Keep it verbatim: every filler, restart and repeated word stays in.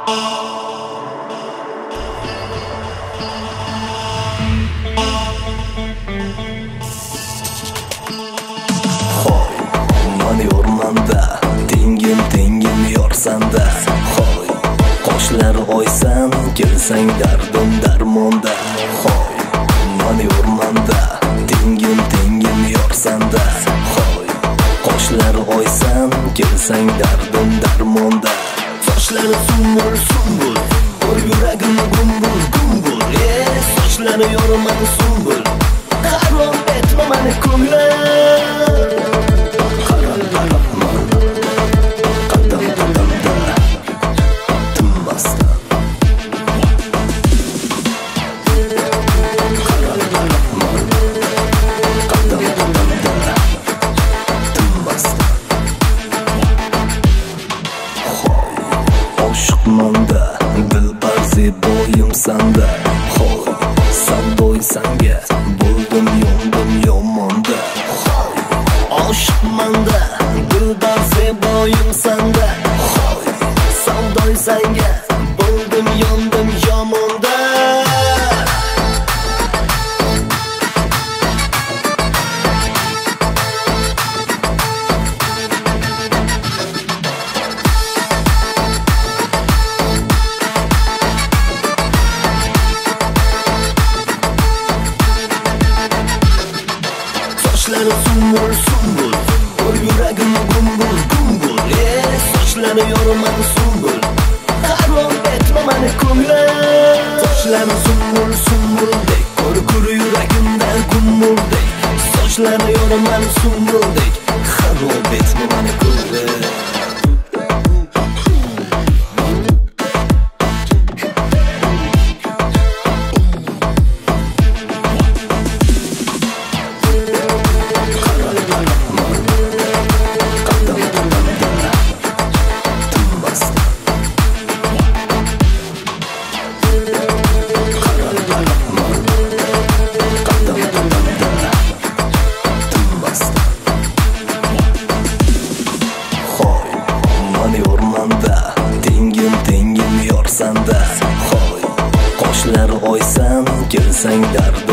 Yormanda tengim tengim yorsanda, hoy qoshlar oysan kelsang dardim darmonda, hoy mana yormanda tengim tengim yorsanda, hoy qoshlar oysan kelsang dardim darmonda. Sochlari sumbul sumbul, ko'r yuragim gumbul gumbul, ey sochlari yorman sumbul, harom etma mani ko'nglim. Oshiqmanda dilbar zeboyim sanda, hoy savdoy sanga bo'ldim yondim yomonda, hoy oshiqmanda dilbar zeboyim sanda, hoy savdoy sanga bo'ldim yondim yomonda. Sochlari sumbul sumbul, ko'r yuragim gumbul gumbul, ey sochlari yorman sumbul, harom etma mani ko'nglim. Sochlari sumbul sumbuldek, ko'r ko'r yuragimda gumbuldek, sochlari yorman sumbuldek, harom etma mani ko'nglim. Yormanda tengim tengim yorsanda, hoy qoshlar oysan kelsang dardim